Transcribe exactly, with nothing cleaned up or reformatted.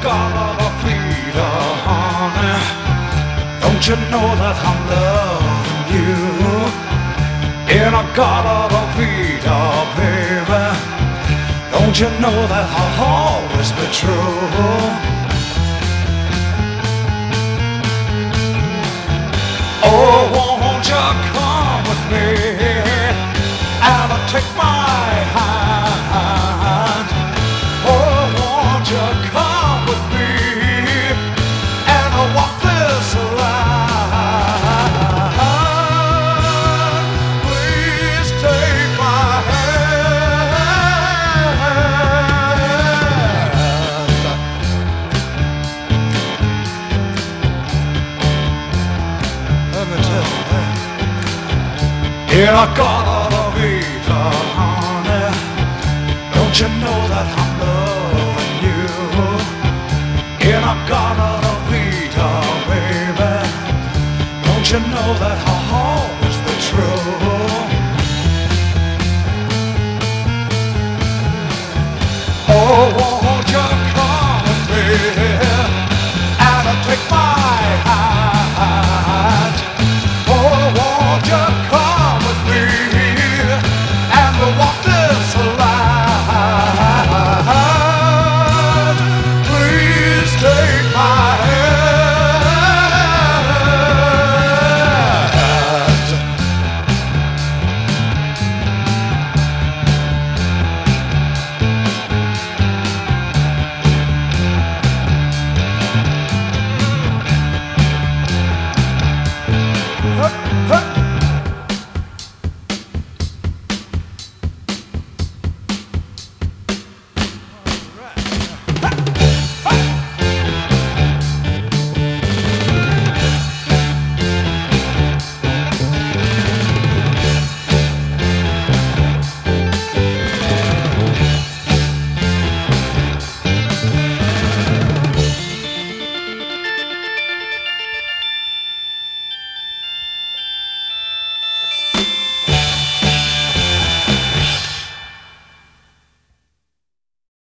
got a Vita, honey. Don't you know that I'm loving you? And I got a Vita, baby. Don't you know that I'll always be true? Oh, won't you come with me and take my hand? Oh, won't you come with me and walk this line? Please take my hand. Let me tell you that. Yeah, I got a Vita, honey. Don't you know that I'm loving you? And I got a Vita, baby. Don't you know that I'll always be true? Oh, won't you come with me and take my